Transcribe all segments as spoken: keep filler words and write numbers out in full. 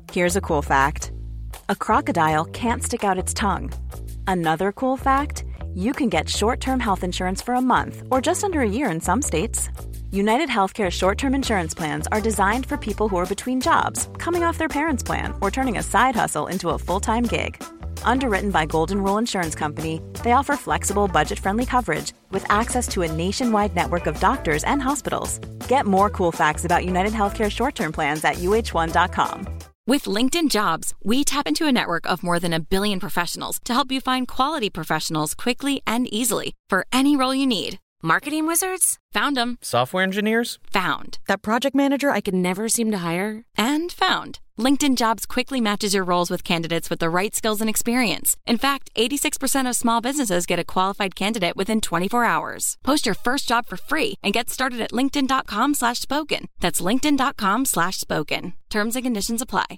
Here's a cool fact. A crocodile can't stick out its tongue. Another cool fact, you can get short-term health insurance for a month or just under a year in some states. United Healthcare short-term insurance plans are designed for people who are between jobs, coming off their parents' plan, or turning a side hustle into a full-time gig. Underwritten by Golden Rule Insurance Company, they offer flexible, budget-friendly coverage with access to a nationwide network of doctors and hospitals. Get more cool facts about United Healthcare short-term plans at U H one dot com. With LinkedIn Jobs, we tap into a network of more than a billion professionals to help you find quality professionals quickly and easily for any role you need. Marketing wizards? Found them. Software engineers? Found. That project manager I could never seem to hire? And found. LinkedIn Jobs quickly matches your roles with candidates with the right skills and experience. In fact, eighty-six percent of small businesses get a qualified candidate within twenty-four hours. Post your first job for free and get started at linkedin.com slash spoken. That's linkedin.com slash spoken. Terms and conditions apply.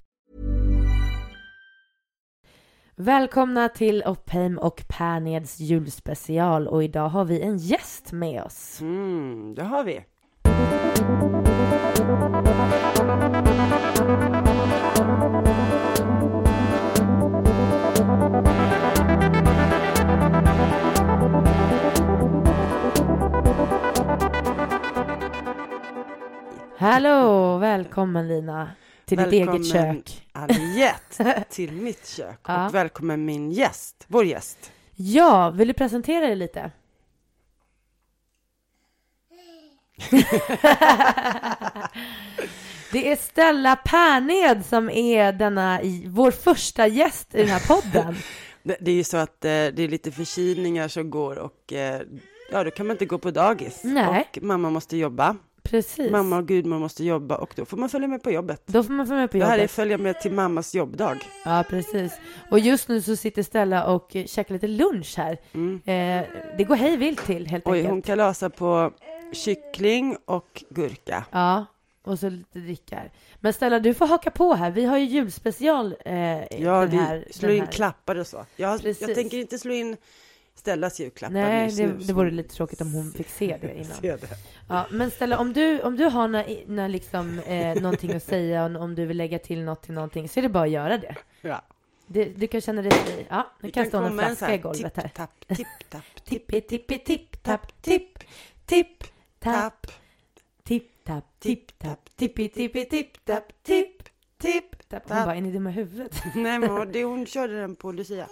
Välkomna till Oppheim och Perneds julspecial, och idag har vi en gäst med oss. Mm, det har vi. Hallå, välkommen Lina till Välkommen, ditt eget kök. Aliette, till mitt kök. Ja. Och välkommen min gäst, vår gäst. Ja, vill du presentera dig lite? Det är Stella Perned som är denna, vår första gäst i den här podden. Det, det är ju så att eh, det är lite förkylningar som går och eh, ja, då kan man inte gå på dagis. Nej. Och mamma måste jobba. Precis. Mamma och gudmor måste jobba och då får man följa med på jobbet. Då får man följa med på Det jobbet. här är följa med till mammas jobbdag. Ja, precis. Och just nu så sitter Stella och käkar lite lunch här. Mm. Eh, det går hej vilt till helt Oj, enkelt. hon kalasar på kyckling och gurka. Ja, och så lite drickar. Men Stella, du får haka på här. Vi har ju julspecial eh, Ja, den det här, slå den in här. klappar och så. Jag, Precis. jag tänker inte slå in Stellas julklappar. Nej, just det, nu, det vore lite tråkigt om hon fick se det innan. Se det. Ja, men Stella, om du, om du har när, när liksom, eh, någonting att säga, och om du vill lägga till något till någonting, så är det bara att göra det. Ja. det du kan känna dig fri. Ja, nu Det kan kan stå en komma en flaska så här i golvet här. tipp, tapp, tipp, tapp, Tippi, tippi, tipp, tapp, tipp, tipp, tapp, tapp, tipp, tapp, tipp, tapp, tippi, tippi, tipp, tapp, tipp, tipp, tapp. Hon tapp. bara, är ni dumma i huvudet? Nej, men det, hon körde den på Lucia.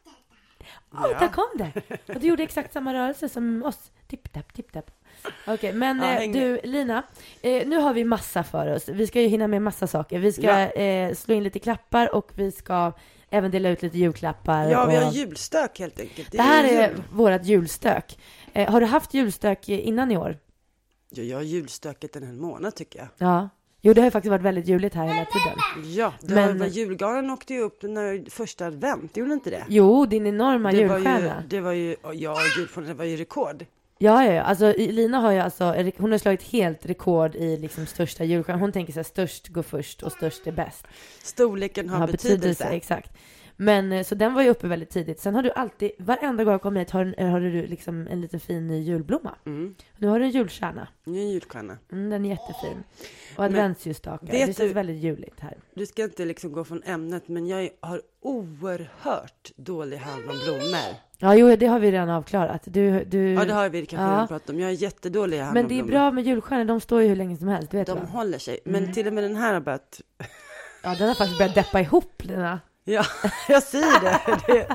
Åh, där kom det! Och du gjorde exakt samma rörelse som oss. Tipp, tapp, tipp, tapp. Okej, okay, men Ja, eh, du, Lina, eh, nu har vi massa för oss. Vi ska ju hinna med massa saker. Vi ska Ja. eh, slå in lite klappar och vi ska även dela ut lite julklappar. Ja, vi och... har julstök helt enkelt. Det här är jul. vårat julstök. Eh, har du haft julstök innan i år? Ja, jag har julstöket en hel månad tycker jag. Ja. Jo, det har ju faktiskt varit väldigt juligt här hela tiden. Ja, det Men- var, julgaren åkte ju upp när första advent, gjorde inte det? Jo, din enorma Det var julstjärna. ju, det var ju, ja, julstjärna, det var ju rekord. Ja, ja, ja. Alltså, Lina har ju alltså, hon har slagit helt rekord i liksom största julstjärna. Hon tänker så här, störst går först och störst är bäst. Storleken har Ja, betydelse. Exakt. Men eh, så den var ju uppe väldigt tidigt. Sen har du alltid, varenda gång jag kommer hit har, har du liksom en liten fin ny julblomma. Mm. Nu har du en julstjärna. Nu är en julstjärna. Mm, den är jättefin. Och adventsljusstakar. Det vet känns du- väldigt juligt här. Du ska inte liksom gå från ämnet, men jag har oerhört dålig hand om blommor. Ja, jo, det har vi redan avklarat. Du, du... Ja, det har vi kanske Ja. redan pratat om. Jag är jättedålig hand Men om det är blommor. bra med julstjärnor. De står ju hur länge som helst, du vet De va? håller sig. Men Mm. till och med den här har börjat... Ja, den har faktiskt börjat deppa ihop, Lina. Ja, jag säger det. det.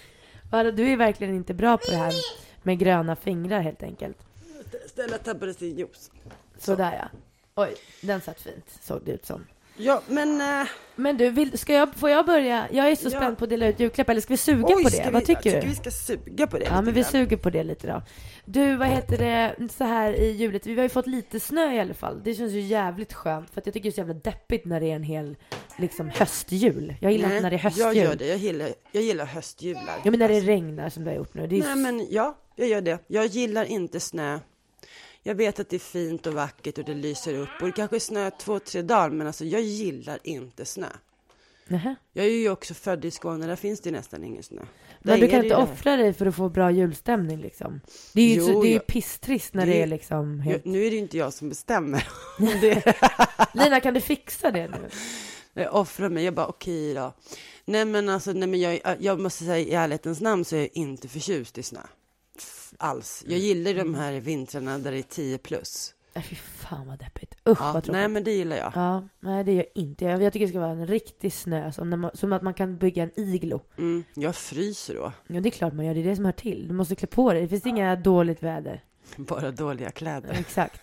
Ja, du är verkligen inte bra på det här med gröna fingrar helt enkelt. Stella tappade sin juice. Sådär ja. Oj, den satt fint, såg det ut som. Ja, men... Äh... Men du, vill, ska jag, får jag börja? Jag är så Ja. spänd på att dela ut julklapp. Eller ska vi suga Oj, på ska det? vi, Vad tycker jag du? vi ska suga på det Ja, lite men vi grann. suger på det lite då. Du, vad heter det så här i julet? Vi har ju fått lite snö i alla fall. Det känns ju jävligt skönt. För att jag tycker det är så jävla deppigt när det är en hel liksom höstjul. Jag gillar Nej, inte när det är höstjul. jag gör det. Jag gillar, jag gillar höstjular. Ja, men när det regnar som det har gjort nu. Det är Nej, men ja, jag gör det. Jag gillar inte snö. Jag vet att det är fint och vackert och det lyser upp. Och det kanske är snö två, tre dagar. Men alltså, jag gillar inte snö. Nähä. Jag är ju också född i Skåne. Där finns det nästan ingen snö. Men Där du är kan det inte ju offra dig för att få bra julstämning liksom. Det är ju, Jo, så, det är ju jag- pisstrist när det- det är liksom det. helt... Jag, nu är det inte jag som bestämmer. om det. Lina, kan du fixa det nu? Jag offrar mig. Jag bara, okej okay då. Nej men alltså, nej men jag, jag måste säga i ärlighetens namn så är jag inte förtjust i snö. Alls. Jag gillar de här vintrarna där det är tio plus. Nej, fy fan vad deppigt. Usch Ja, vad tråkigt. nej men det gillar jag. Ja, nej det gör jag inte. Jag, jag tycker det ska vara en riktig snö. Som, när man, som att man kan bygga en iglo. Mm, jag fryser då. Ja, det är klart man gör. Det är det som hör till. Du måste klä på dig. Det finns inga dåligt väder. Bara dåliga kläder. Exakt.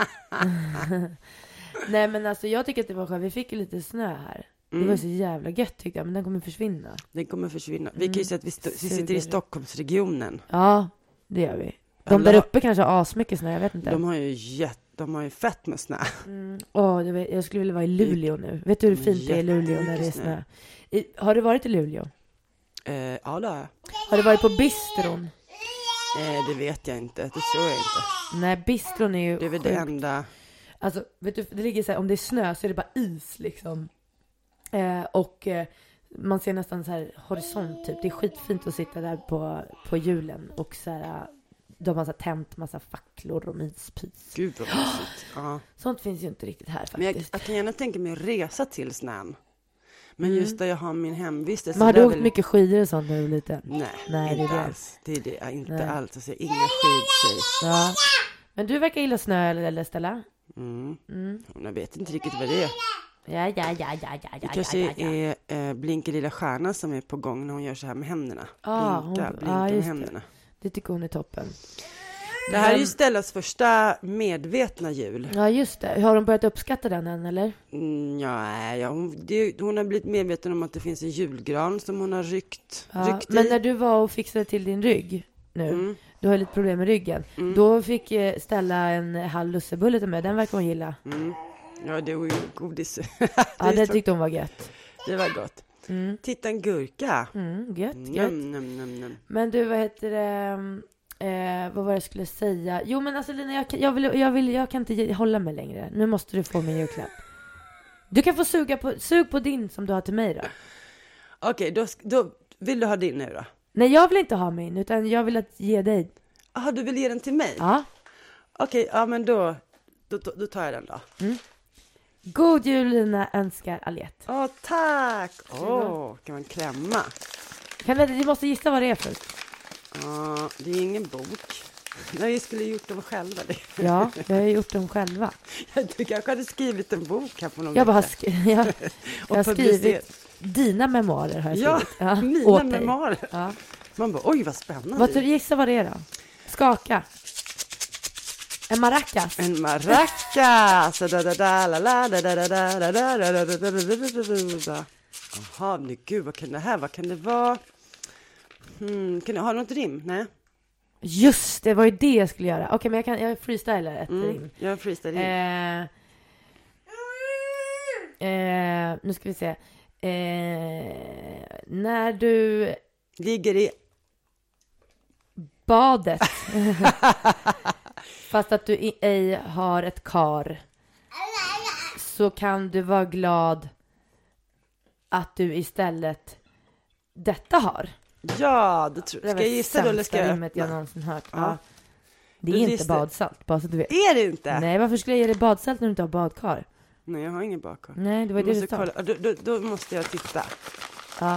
Nej men alltså jag tycker att det var skönt. Vi fick ju lite snö här. Mm. Det var så jävla gött tyckte jag. Men den kommer försvinna. Den kommer försvinna. Vi Mm. kan ju säga att vi, st- vi sitter i Stockholmsregionen. Ja, det gör vi. De Alla- där uppe kanske har asmycket snö. Jag vet inte. De har ju jätt, de har ju fett med snö. Mm. Åh, det var- jag skulle vilja vara i Luleå nu. Vet du hur fint det är i Luleå när det är snö? Jättemycket I, har du varit i Luleå? Eh, ja det har jag. Har du varit på bistron? Eh, det vet jag inte. Det tror jag inte. Nej, bistron är ju Det är väl det sjukt. enda. Alltså, vet du, det ligger så här, om det är snö så är det bara is liksom. Eh, och eh, man ser nästan så här horisont typ. Det är skitfint att sitta där på, på julen och så här, de har så här tänt massa facklor och myspys. Gud vad mysigt. Ja. Sånt finns ju inte riktigt här Men jag, faktiskt. jag kan gärna tänka mig att resa till snön. Men Mm. just där jag har min hemvistelse. Men har där du åkt vill- mycket skidor och sånt när du var liten? Nej, Nej, det är inte det. alls. Det är det. Ja, inte Nej. alls. Alltså, jag är ingen skidtjej. Ja. Men du verkar gilla snö eller, eller Stella? Mm. Mm. Jag vet inte riktigt vad det är. Ja, ja, ja, ja, ja, Det ja, kanske ja, ja. är eh, Blinker lilla stjärna som är på gång när hon gör så här med händerna. Ah, Blinka, hon- blinka ah, med just det. händerna. Det tycker hon är toppen. Det här är ju Men- Stellas första medvetna jul. Ja, just det. Har de börjat uppskatta den än, eller? Mm, ja, ja, hon, det, hon har blivit medveten om att det finns en julgran som hon har ryckt, Ja. ryckt Men i. när du var och fixade till din rygg nu, Mm, du har lite problem med ryggen, mm, då fick eh, Stella en halv lussebulle till mig. Den verkar hon gilla. mm. Ja, det var ju godis. Ja, det så- tyckte hon var gött. det var gott. Mm. Titta, en gurka. Mm, gött, gött. Njam, njam, njam, njam. Men du, vad heter det? Eh, vad var det jag skulle säga? Jo, men alltså Lina, jag, kan- jag, vill, jag, vill, jag kan inte ge- hålla mig längre. Nu måste du få min julklapp. Du kan få suga på, sug på din som du har till mig då. Okej, då, sk- då vill du ha din nu då? Nej, jag vill inte ha min, utan jag vill att ge dig. Jaha, du vill ge den till mig? Ja. Okej, ja men då, då, då, då tar jag den då. God jul Lina, önskar Aliette. Åh, tack! Åh, kan man klämma? Kan du, du måste gissa vad det är först. Ja, det är ingen bok. Nej, vi skulle gjort dem själva. Det. Ja, jag har gjort dem själva. Du kanske hade skrivit en bok här på någon Jag bara har, vecka. sk- jag, jag har publicerat. skrivit dina memoarer har jag Ja, skrivit. mina åt dig. memoarer. Ja. Man bara, oj vad spännande. Vad tror du, gissa vad det är då? Skaka. En maracas. En maracas. Da, da, da, la, la, da, da, da, da, da, da, da, da, da, da, da, da, da. Jaha, men gud, vad kan det här, vad kan det vara? Hmm, kan du ha något rim? Nej. Just det, var ju det jag skulle göra. Okej, men jag kan jag freestylar ett Mm, rim. jag freestyle rim. Eh, eh, nu ska vi se. Eh, när du Ligger i... badet fast att du i- ej har ett kar, så kan du vara glad att du istället detta har. Ja, det tror Det jag. var Ska jag gissa då eller ska sämsta jag rimmet jag öppna? någonsin hört. Ja. Ja. Det Du är inte visste- badsalt, bara så att du vet. Är det inte? Nej, varför skulle jag ge dig badsalt när du inte har badkar? Nej, jag har ingen bakkar. Nej, det var Jag det du måste sa. kolla. Då, då, då måste jag titta. Ja.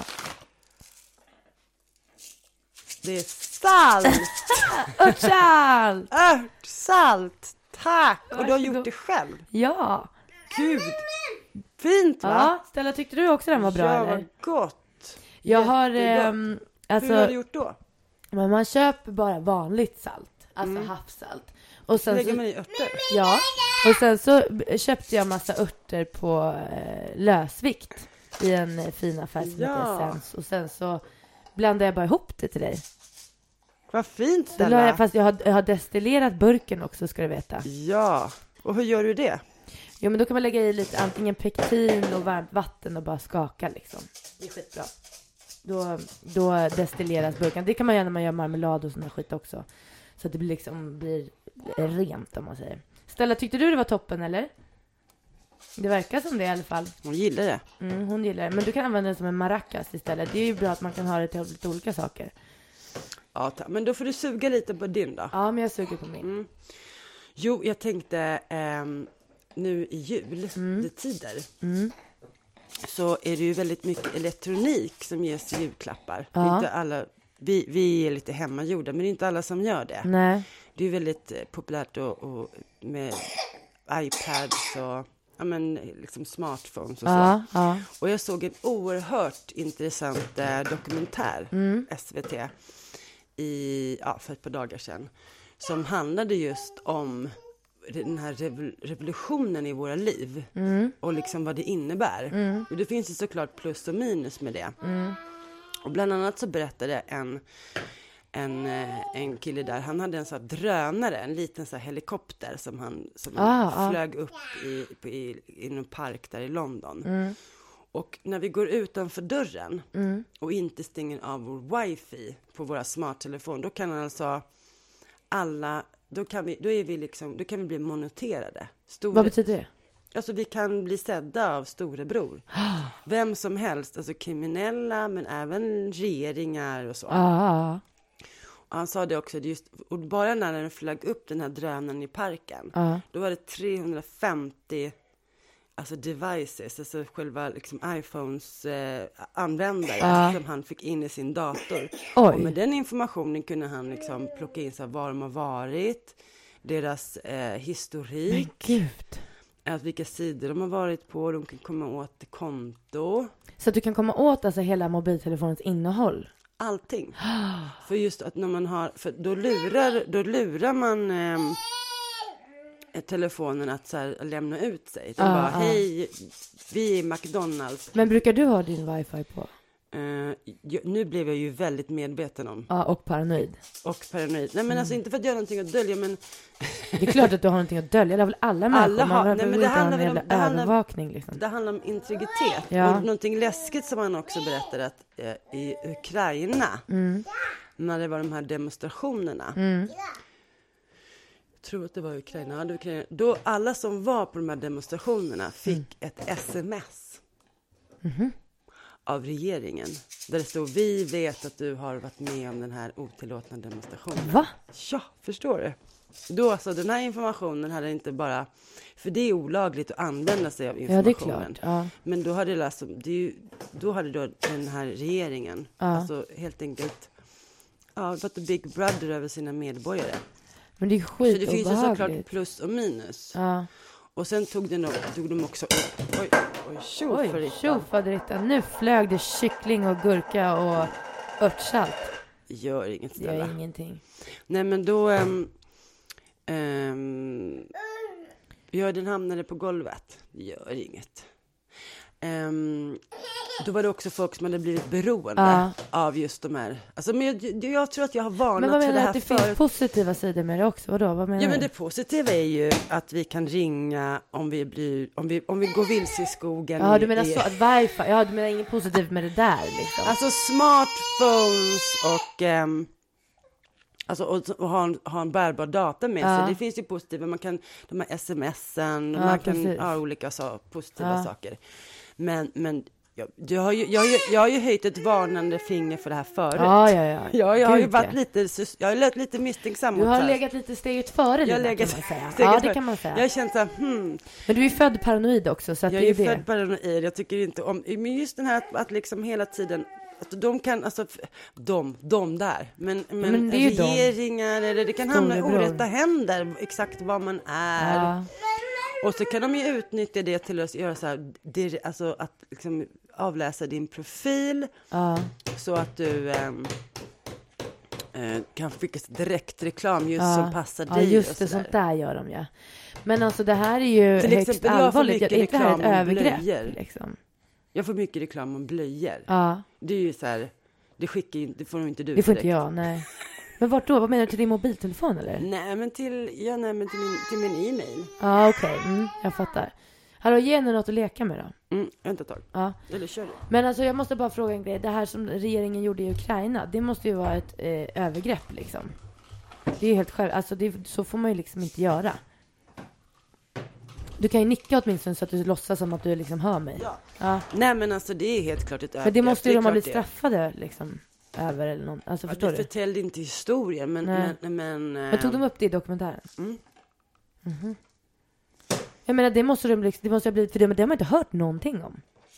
Det är salt! Örtsalt! Örtsalt! Tack! Och du har Varsågod. gjort det själv? Ja. Gud! Fint va? Ja, Stella, tyckte du också den var bra ja, eller? vad gott! Jag har, Jättegott. ehm, Hur har alltså, du gjort då? men man köper bara vanligt salt. Alltså Mm. havssalt. Och sen Lägger så, man i örter? ja, och sen så b- köpte jag massa örter på eh, lösvikt i en eh, fin affär som Ja. heter Essence. Och sen så blandade jag bara ihop det till dig. Vad fint Så la jag, Stella! fast jag har, jag har destillerat burken också, ska du veta. Ja, och hur gör du det? Jo, men då kan man lägga i lite antingen pektin och varmt vatten och bara skaka liksom. Det är skitbra. Då, då destilleras burken. Det kan man göra när man gör marmelad och sån här skit också. Så att det blir liksom blir rent, om man säger. Stella, tyckte du det var toppen eller? Det verkar som det i alla fall. Hon gillar det. Mm, hon gillar det. Men du kan använda det som en maracas istället. Det är ju bra att man kan ha det till lite olika saker. Ja, ta- men då får du suga lite på din då. Ja, men jag suger på min. Mm. Jo, jag tänkte ehm, nu i jul, Mm. det tider. Mm. så är det ju väldigt mycket elektronik som ges i julklappar. Ja. Det är inte alla, vi, vi är lite hemmagjorda, men det är inte alla som gör det. Nej. Det är väldigt eh, populärt och, och med iPads och ja, men, liksom smartphones och Ja, så. ja. Och jag såg en oerhört intressant eh, dokumentär, Mm. S V T, i, ja, för ett par dagar sedan. Som handlade just om den här rev- revolutionen i våra liv. Mm. Och liksom vad det innebär. Mm. Och det finns ju såklart plus och minus med det. Mm. Och bland annat så berättade en, en, eh, en kille där, han hade en sån här drönare, en liten så här helikopter som han, som Ah, han ah. flög upp i, på, i, i en park där i London. Mm. Och när vi går utanför dörren Mm. och inte stänger av vår wifi på våra smarttelefon, då kan alltså alla, då kan vi, då är vi liksom, då kan vi bli moneterade. Stora, Vad betyder det? Alltså vi kan bli sedda av storebror. Vem som helst, alltså kriminella men även regeringar och så. Ja. Och han sa det också, det just, och bara när den flög upp den här drönaren i parken, Ja. då var det trehundrafemtio alltså devices, alltså själva liksom iPhones eh, användare Ja. som han fick in i sin dator. Oj. Och med den informationen kunde han liksom plocka in så här, var de har varit, deras eh, Men historik, gud. att vilka sidor de har varit på, de kan komma åt konto, Så att du kan komma åt alltså hela mobiltelefonens innehåll? allting. För just att när man har, för då lurar, då lurar man eh, telefonen att så här, lämna ut sig. De Ah, bara, ah. hej, vi är McDonalds. Men brukar du ha din wifi på? Eh, jag, nu blev jag ju väldigt medveten om, Ja, och paranoid. och paranoid. Nej men alltså inte för att göra någonting att dölja, men Det är klart att du har någonting att dölja. Det har väl alla människor. Alla har- Man nej, behöver men det inte ha handlar en väl om- jävla det handlar- övervakning liksom. det handlar om integritet. Ja. Och någonting läskigt som han också berättade att eh, i Ukraina, Mm. när det var de här demonstrationerna, Mm. jag tror att det var i Ukraina, ja, det var Ukraina, då alla som var på de här demonstrationerna fick Mm. ett sms Mhm. av regeringen, där det stod, vi vet att du har varit med om den här otillåtna demonstrationen. Va? Ja, förstår du? Då alltså, den här informationen hade inte bara, för det är olagligt att använda sig av Ja, det är informationen. klart. Ja. Men då hade, det alltså, det är ju, då hade då den här regeringen, Ja. alltså helt enkelt, ja, varit Big Brother över sina medborgare. Men det är Så det finns ju såklart skitobehagligt. plus och minus. Ja. Och sen tog, den, tog de också upp, oj, oj, tjo för Oj, Rita. tjo faderittan. Nu flög det kyckling och gurka och örtsalt. Gör inget Det gör snälla. ingenting. Nej men då, um, um, ja den hamnade på golvet, gör inget. Um, då var det också folk som hade blivit beroende Ja. av just de här, alltså men jag, jag tror att jag har varnat Men vad för det menar du här att det förut. finns positiva sidor med det också? Vadå? Vad menar Ja men du? det positiva är ju att vi kan ringa om vi blir, om vi, om vi går vilse i skogen. Ja, i- du menar i, så att wifi, ja du menar inget positivt med det där liksom. Alltså smartphones och, ehm, alltså, och, och ha, en, ha en bärbar data med Ja. sig. Det finns ju positiva, man kan, de här smsen, Ja, man kan precis. ha olika så, positiva Ja. saker. Men, men jag, jag, har ju, jag, har ju, jag har ju höjt ett varnande finger för det här förut. Ja, ja, ja. Jag, jag har ju Gud, varit ja. lite, sus- jag har lite, lite misstänksam Du mot har det här. legat lite steget före Jag har Lina, legat kan man säga. steget Ja, det före. kan man säga. Jag har känt så här, hmm, Men du är född paranoid också, så att jag det är är ju det. född paranoid, jag tycker inte om, men just den här att, att liksom hela tiden, att de kan, alltså, f- de, de där, men, men, men det är ju de. regeringar, eller det kan hamna i Storebror. orätta händer, exakt vad man är. Ja. Och så kan de ju utnyttja det till att göra så här, det, alltså att liksom avläsa din profil, Ja. så att du ehm, eh, kan skicka direkt reklam just Ja. som passar Ja, dig. just och det, så där. sånt där gör de, ja. Men alltså det här är ju Till högst exempel, jag får allvarligt. mycket Är inte det här ett reklam om övergrepp? blöjor. Liksom? Jag får mycket reklam om blöjor. Ja, Det är ju så här, det skickar ju, det får nog inte du det får inte direkt. jag, nej. Men vart då? Vad menar du, till din mobiltelefon eller? Nej, men till, ja, nej, men till min, till min e-mail. Ja, okej. Mm, jag fattar. Hallå, ge henne något att leka med då. Mm, vänta ett tag. Ja. Eller kör du. Men alltså jag måste bara fråga en grej. Det här som regeringen gjorde i Ukraina, det måste ju vara ett eh, övergrepp liksom. Det är ju helt själv, alltså det, så får man ju liksom inte göra. Du kan ju nicka åtminstone så att du låtsas som att du liksom hör mig. Ja. Ja. Nej, men alltså det är helt klart ett övergrepp. Men det måste ju är de ha klart blivit det. straffade liksom över eller någon. Alltså Ja, förstår det du? förtällde inte historien, men... Nej. Men, men, Men tog de upp det i dokumentären? Mm. Mhm. Jag menar, det måste de liksom, det måste ha blivit, för det, men det har man inte hört någonting om.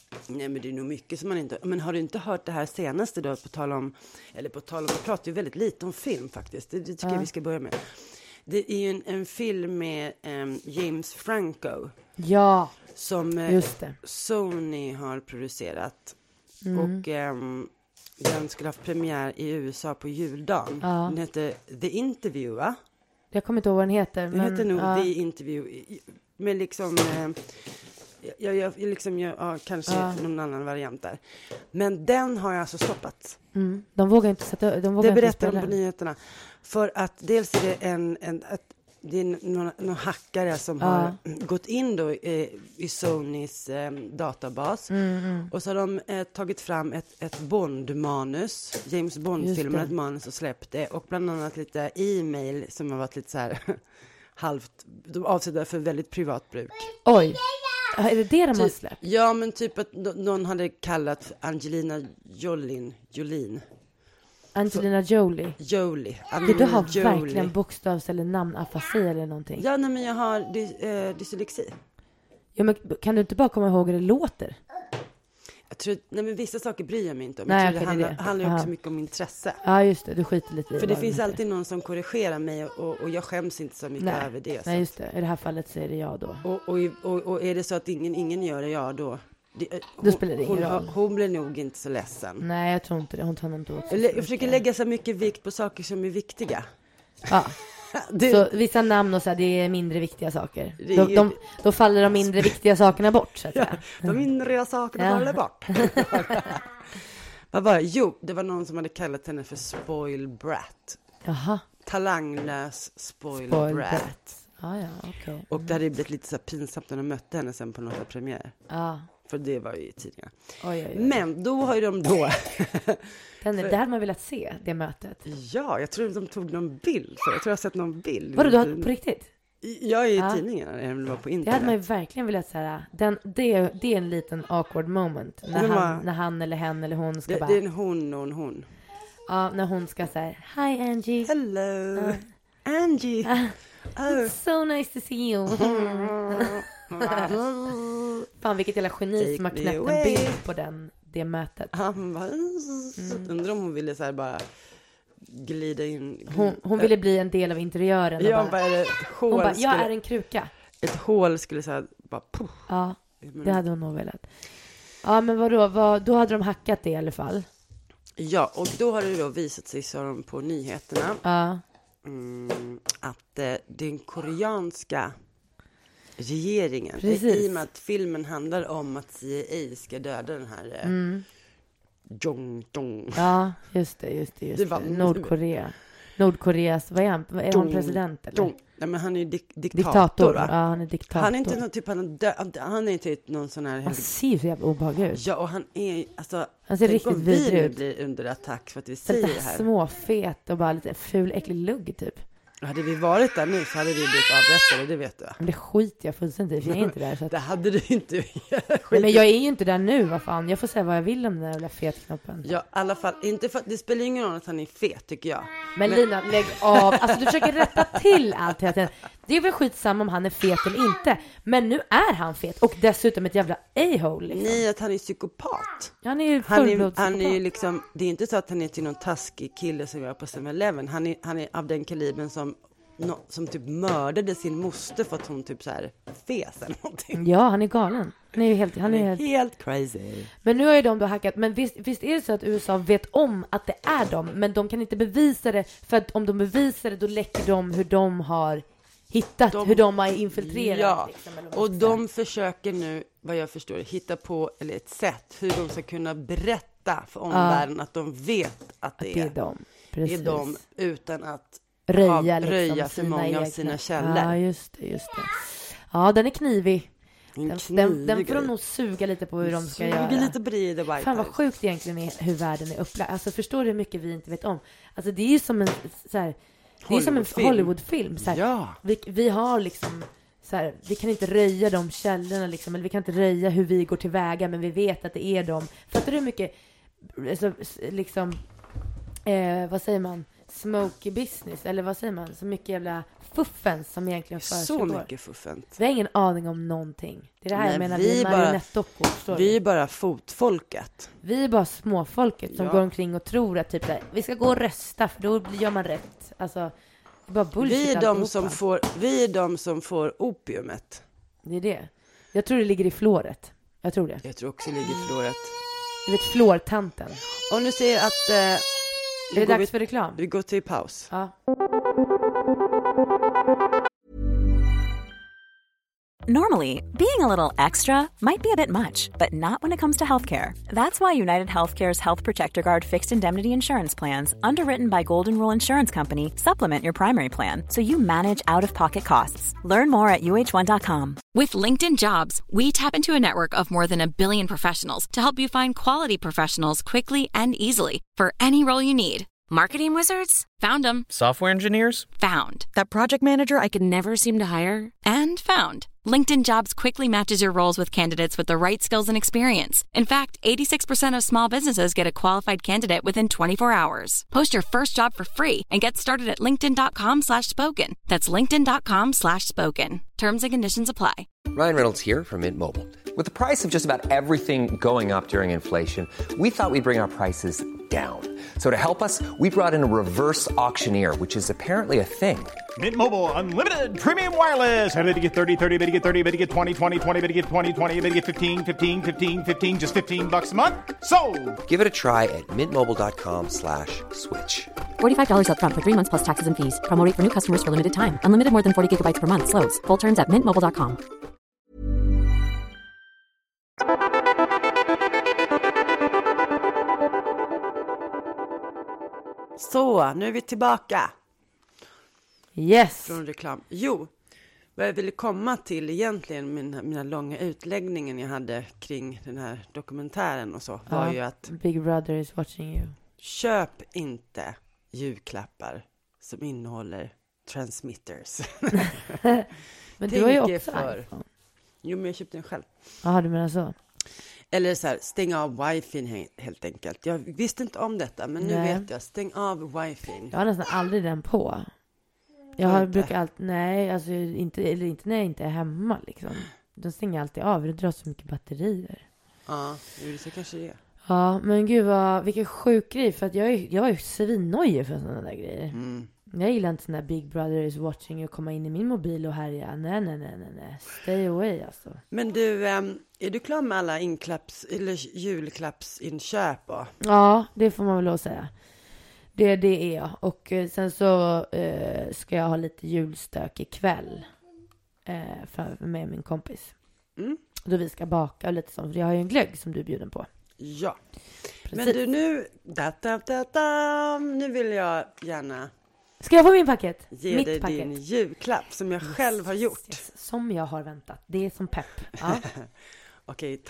Nej, men det är nog mycket som man inte... Men har du inte hört det här senaste då, på tal om... Eller på tal om... Vi pratar ju väldigt lite om film faktiskt. Det, det tycker ja. jag vi ska börja med. Det är ju en, en film med um, James Franco. Ja, som uh, just det. Sony har producerat. Mm. Och um, den skulle ha haft premiär i U S A på juldagen. Ja. Den heter The Interview, va? Jag kommer inte ihåg vad den heter. Den men, heter nog ja. The Interview. Med liksom... Uh, Jag, jag, liksom, jag, ja, kanske ja. någon annan variant där. Men den har jag alltså stoppat. Mm. De vågar inte sätta de vågar Det berättar inte de på nyheterna. För att dels är det en, en att det är någon, någon hackare som ja. har gått in då eh, i Sonys eh, databas. Mm, mm. Och så har de eh, tagit fram ett, ett Bond-manus. James Bond-filmen, ett manus och släppt det. Och bland annat lite e-mail som har varit lite så här halvt, de avsedda för väldigt privat bruk. Oj. Är det det de har Typ, släppt? ja, men typ att någon hade kallat Angelina Jolie, Jolien. Angelina Jolie. Jolie. Det du har Jolie. Verkligen bokstavs- eller namnafasi eller någonting. Ja, nej, men jag har dy- äh, dyslexi. Ja, men kan du inte bara komma ihåg hur det låter? Jag tror, nej, men vissa saker bryr jag mig inte om. Nej, jag tror okay, det handlar, det. handlar ju också Aha. mycket om intresse. Ja, just det. Du skiter lite i För det vad finns de alltid någon som korrigerar mig och, och jag skäms inte så mycket Nej. över det. Så. Nej, just det. I det här fallet så är det jag då. Och, och, och, och är det så att ingen, ingen gör det, ja då... Det, Då hon, spelar det ingen hon, roll. hon blir nog inte så ledsen. Nej, jag tror inte det. Hon tar nog inte åt sig Jag, så jag försöker mycket. lägga så mycket vikt på saker som är viktiga. Ja. Det, Så vissa namn och så här, det är mindre viktiga saker. Det är Då, ju- de, då faller de mindre viktiga sakerna bort, så att ja, säga. de mindre sakerna Ja. faller bort. Vad var det? Jo, det var någon som hade kallat henne för spoil brat. Jaha. Talanglös spoil, Spoil brat. brat. Ja, ja, okej. Och det hade blivit lite så här pinsamt när de mötte henne sen på något premiär. Ja. För det var ju i tidningarna. Oj, oj, oj. Men då har ju de då... Den, för- det hade man velat se, det mötet. ja, jag tror att de tog någon bild. För jag tror jag har sett någon bild. Vadå, du har på riktigt? Jag är i Ja. tidningarna, eller var på Det internet. hade man ju verkligen velat säga. Den, det, det är en liten awkward moment. När Men han, vad- när han eller hen eller hon ska det, bara... det är en hon och en hon. Ja, när hon ska säga hi Angie. Hello, Ja. Angie. Ah, Oh. It's so nice to see you. Fan, vilket jävla geni Take som har me knäppt en away. bild på den, det mötet. Han bara... Mm. Undrar om hon ville så här bara glida in. Hon, hon ville bli en del av interiören. Och Ja, bara, bara ett hål. hon bara, jag skulle, är en kruka. Ett hål skulle så här bara... Puff. Ja, det hade hon nog velat. Ja, men vadå, vad, då hade de hackat det i alla fall. Ja, och då har det då visat sig, så de på nyheterna, Ja, mm, att eh, den koreanska regeringen, Precis. i och med att filmen handlar om att C I A ska döda den här eh, mm. Jong Jong. ja, just det, just det, just Det det. var- Nordkorea. Nordkoreas, vad är han? Är han Jong- president eller? Jong. Nej, men han är ju dik- diktator, Diktator. va? Ja, han är diktator. Han är inte någon typ, han är, dö- han är inte någon sån här... Han ser ju så jävla obehaglig ut. Ja, och han är, alltså... Han ser tänk riktigt om vi vidrig nu ut. blir under attack för att vi Så säger det lite här. småfet och bara lite ful, äcklig lugg typ. Hade vi varit där nu så hade vi blivit avrättade, det vet du. Men det skiter jag fullständigt i, för jag är inte där. Så att... Det hade du inte. Nej, men jag är ju inte där nu, vad fan. Jag får säga vad jag vill om den där jävla fetknoppen. Ja, i alla fall, inte för, det spelar ingen roll att han är fet, tycker jag. Men, Men- Lina, lägg av. Alltså du försöker rätta till allt hela tiden. Det är väl skitsamma om han är fet eller inte. Men nu är han fet. Och dessutom ett jävla a-hole liksom. Nej, att han är psykopat. Han är ju Han är, fullblodspsykopat. han är ju liksom, det är inte så att han är till någon taskig kille som gör på seven eleven. Han är, han är av den kalibern som, no, som typ mördade sin moster för att hon typ så här fes eller någonting. Ja, han är galen. Han är ju helt... Han Han är är helt... helt crazy. Men nu har ju de då hackat. Men visst, visst är det så att U S A vet om att det är dem. Men de kan inte bevisa det. För att om de bevisar det, då läcker de hur de har hittat. De- hur de har infiltrerat. Ja, liksom, eller vad man och ska säga. de försöker nu, vad jag förstår, hitta på eller ett sätt hur de ska kunna berätta för omvärlden att de vet att det, Att det är är, dem. det är Precis. de utan att Röja, ha- liksom, röja för sina många av egna. sina källor. Ja, just det, just det. Ja, den är knivig. En Den, knivig den, den får grej. de nog suga lite på hur de ska Suger göra. lite på det i The White Fan vad House. sjukt egentligen är hur världen är upplagd. Alltså förstår du hur mycket vi inte vet om? Alltså det är ju som en så här, det är som en Hollywoodfilm. Hollywoodfilm. Så här, Ja. vi, vi har liksom så här, vi kan inte röja de källorna liksom, eller vi kan inte röja hur vi går tillväga, men vi vet att det är dem. Fattar du hur mycket alltså, liksom eh, vad säger man? smoky business, eller vad säger man? Så mycket jävla fuffens som egentligen försiggår. Så mycket fuffens. Vi har ingen aning om någonting. Det är det här Nej, jag menar, vi vi är bara- marionettdockor, förstår Vi du? är bara fotfolket. Vi är bara småfolket som Ja. går omkring och tror att typ så här, vi ska gå och rösta för då gör man rätt. Alltså, det är bara bullshit Vi är, de alltihopa. som får, vi är de som får opiumet. Det är det. Jag tror det ligger i flåret. Jag tror det. Jag tror också det ligger i förloret. Du vet flårtanten. Och nu ser jag att... Eh, Är nu det går dags vi, för reklam? vi går till paus. Ja. Normally, being a little extra might be a bit much, but not when it comes to healthcare. That's why United Healthcare's Health Protector Guard fixed indemnity insurance plans, underwritten by Golden Rule Insurance Company, supplement your primary plan so you manage out-of-pocket costs. Learn more at U H one dot com. With LinkedIn Jobs, we tap into a network of more than a billion professionals to help you find quality professionals quickly and easily for any role you need. Marketing wizards? Found them. Software engineers? Found. That project manager I could never seem to hire? And found. LinkedIn Jobs quickly matches your roles with candidates with the right skills and experience. In fact, eighty-six percent of small businesses get a qualified candidate within twenty-four hours. Post your first job for free and get started at linkedin.com slash spoken. That's linkedin.com slash spoken. Terms and conditions apply. Ryan Reynolds here from Mint Mobile. With the price of just about everything going up during inflation, we thought we'd bring our prices down. So to help us, we brought in a reverse auctioneer, which is apparently a thing. Mint Mobile Unlimited Premium Wireless. How to get thirty, thirty, bit to get thirty, bit to get twenty, twenty, twenty, bit to get twenty, twenty, bit to get fifteen, fifteen, fifteen, fifteen, just fifteen bucks a month? Sold! Give it a try at mintmobile.com slash switch. forty-five dollars up front for three months plus taxes and fees. Promo rate for new customers for limited time. Unlimited more than forty gigabytes per month. Slows full terms at mint mobile dot com. Så, nu är vi tillbaka Yes. från reklam. Jo, vad jag ville komma till egentligen, mina, mina långa utläggningen jag hade kring den här dokumentären och så, var Ja. ju att Big Brother is watching you. köp inte julklappar som innehåller transmitters. Men du har ju Tänk er också för. iPhone. Jo, men jag köpte den själv. Jaha, du menar så. Eller så här, stäng av wifi he- helt enkelt. Jag visste inte om detta, men nu Nej. vet jag. Stäng av wifi. Jag har nästan aldrig den på. Jag Har har, du inte? brukar alltid, nej, alltså inte, eller inte när jag inte är hemma liksom. Den stänger alltid av, det drar så mycket batterier. Ja, jo, det kanske det är. Ja, men gud vad, vilken sjuk grej. För att jag är, jag är svinnojig för sådana där grejer. Mm. Jag gillar inte sån där Big Brother is watching och komma in i min mobil och härja. Nej, nej, nej, nej, nej. Stay away alltså. Men du, ehm, är du klar med alla inklapps, eller julklappsinköp? Då? Ja, det får man väl lov att säga. Det, det är jag. Och eh, sen så eh, ska jag ha lite julstök ikväll. Eh, för mig och min kompis. Mm. Då vi ska baka och lite sånt. För jag har ju en glögg som du är bjuden på. Ja. Precis. Men du, nu, da, da, da, da, nu vill jag gärna Ska jag få min paket? ge Mitt dig paket. din julklapp som jag själv har gjort. Yes, som jag har väntat. Det är som pepp. Ja. Okej.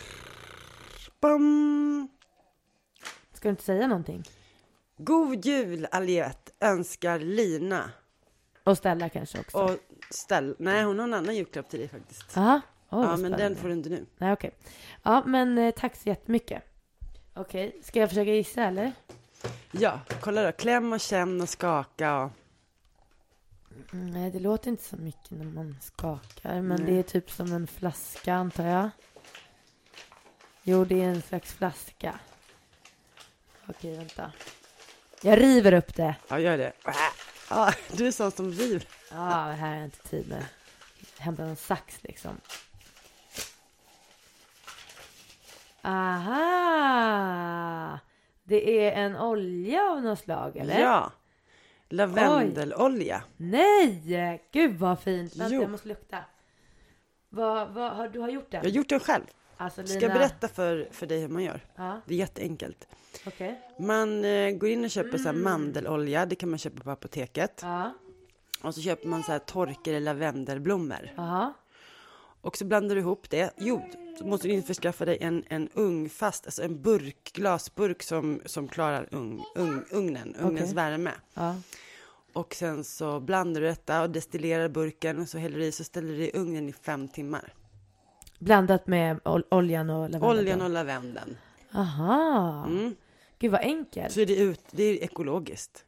Bam. Ska du inte säga någonting? God jul, Aliette, önskar Lina. Och Stella kanske också. Och ställ, nej, hon har en annan julklapp till dig faktiskt. Aha. Oh, Ja, men den får du inte nu. Nej, okej. Ja, men eh, tack så jättemycket. Okej, ska jag försöka gissa eller? Ja, kolla då. Kläm och känn och skaka. Och... Mm, nej, det låter inte så mycket när man skakar. Men Nej. det är typ som en flaska, antar jag. Jo, det är en slags flaska. Okej, vänta. Jag river upp det. Ja, gör det. Ja, du är sån som river. Ja, det här har jag inte tid med. Hämta en sax liksom. Aha! Det är en olja av något slag, eller? Ja. Lavendelolja. Nej! Gud vad fint. Vänta, Jo. jag måste lukta. Vad, vad har du har gjort den? Jag har gjort den själv. Alltså, Ska Lina... jag berätta för, för dig hur man gör? Ja, Det är jätteenkelt. okej. Man eh, går in och köper så här mandelolja. Det kan man köpa på apoteket. Ja, Och så köper man så här torkade lavendelblommor. aha. Och så blandar du ihop det. Jo, så måste du införskaffa dig en, en ugnfast, alltså en burk, glasburk som, som klarar ugn, ugn, ugnen, ugnens Okej. värme. Ja. Och sen så blandar du detta och destillerar burken och så häller du i, så ställer du i ugnen i fem timmar. Blandat med ol- oljan och lavendel. Oljan och lavendeln. Aha. Mm. Gud vad enkelt. Så är det, ut, det är ekologiskt.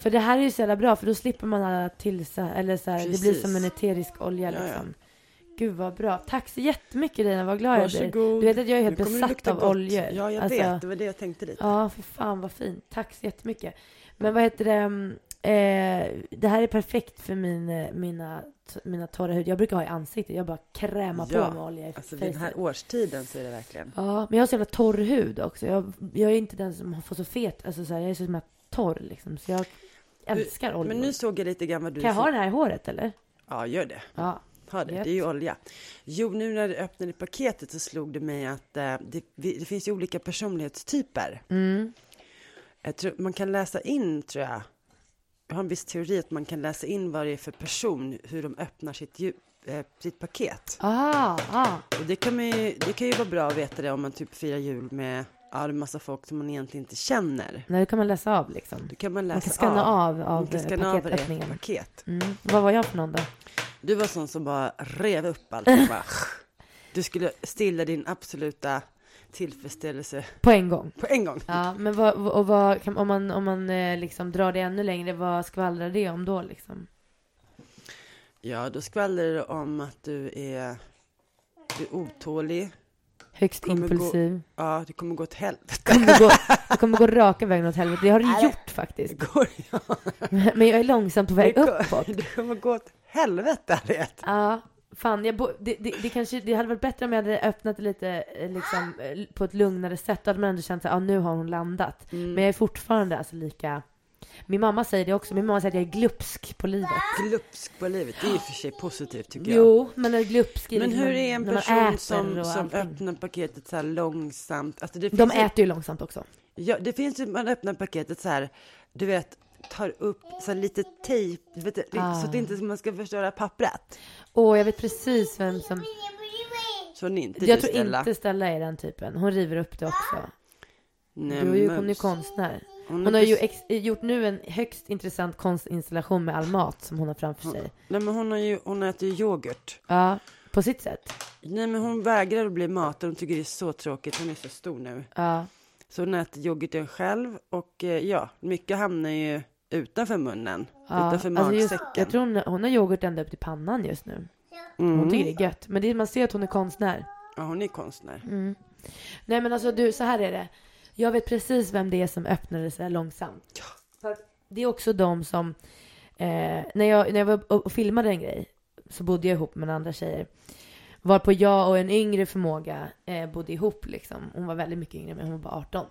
För det här är ju så jävla bra, för då slipper man alla tillsa, eller så här, det blir som en eterisk olja ja, liksom. Ja. Gud vad bra. Tack så jättemycket Lina, vad glad jag blir. Varsågod. Du vet att jag är helt besatt av gott. oljor. Ja, jag alltså, vet. Det var det jag tänkte lite. Ja, för fan vad fint. Tack så jättemycket. Men vad heter det? Eh, det här är perfekt för min, mina, mina torra hud. Jag brukar ha i ansiktet. Jag bara krämar ja, på med olja i alltså vid den här årstiden så är det verkligen. Ja, men jag har så jävla torr hud också. Jag, jag är inte den som har fått så fet. Alltså så här, jag är så som torr liksom. Så jag älskar olja. Men nu såg jag lite grann vad du... Kan jag ha den här i håret eller? Ja, gör det. Ja. Ha det. Det är ju olja. Jo, nu när du öppnade paketet så slog det mig att eh, det, det finns ju olika personlighetstyper. Mm. Jag tror, man kan läsa in, tror jag. Jag har en viss teori att man kan läsa in vad det är för person, hur de öppnar sitt, ju, eh, sitt paket. Ah, ah. Och det kan, man ju, det kan ju vara bra att veta det om man typ firar jul med ja, en massa folk som man egentligen inte känner. Nej, det kan man läsa av liksom. Det kan man läsa man kan skanna av, av, av paketöppningen. Paket. Mm. Vad var jag för någon då? Du var sån som bara rev upp allt. Bara, du skulle stilla din absoluta tillfredsställelse. På en gång? På en gång. Ja, men vad, och vad, kan, om man, om man liksom drar det ännu längre, vad skvallrar det om då liksom? Ja, då skvallrar det om att du är, du är otålig. Högst impulsiv. Gå, ja, det kommer gå åt helvete. Det kommer gå, det kommer gå raka vägen åt helvete. Det har det Nej, gjort faktiskt. Det går, ja. Men jag är långsamt på väg det går, uppåt. Det kommer gå åt helvete, vet. Ja, fan. Jag bo, det, det, det, kanske, det hade varit bättre om jag hade öppnat det lite liksom, på ett lugnare sätt. Då hade man ändå känt att ah, nu har hon landat. Mm. Men jag är fortfarande alltså lika... Min mamma säger det också. Min mamma säger att jag är glupsk på livet. Glupsk på livet, det är ju för sig positivt tycker jag. Jo, men är glupsk. Men hur är en person som, som allting. öppnar paketet så här långsamt? Alltså det finns De ju, äter ju långsamt också. Ja, det finns ju, man öppnar paketet så här, du vet, tar upp så här lite tejp, vet du, ah. så att det inte man ska förstöra pappret. Åh, jag vet precis vem som... Så ni inte jag tror Stella. inte Stella är den typen. Hon river upp det också. Nej, du är ju, hon är ju konstnär. Hon, hon har ju ex- gjort nu en högst intressant konstinstallation med all mat som hon har framför hon, sig. Nej, men hon har ju, hon äter ju yoghurt. Ja, på sitt sätt. Nej, men hon vägrar att bli matad. Hon tycker det är så tråkigt. Hon är så stor nu. Ja. Så hon äter yoghurten själv. Och eh, ja, mycket hamnar ju utanför munnen. Ja, utanför alltså magsäcken. just, jag tror hon, hon har yoghurt ända upp till pannan just nu. Mm. Hon tycker det är gött. Men det, man ser att hon är konstnär. Ja, hon är konstnär. Mm. Nej, men alltså du, så här är det. Jag vet precis vem det är som öppnade sig långsamt. Ja. För det är också de som... Eh, när, jag, när jag var och filmade en grej så bodde jag ihop med en andra tjejer. Varpå jag och en yngre förmåga eh, bodde ihop. Liksom. Hon var väldigt mycket yngre, men hon var bara arton.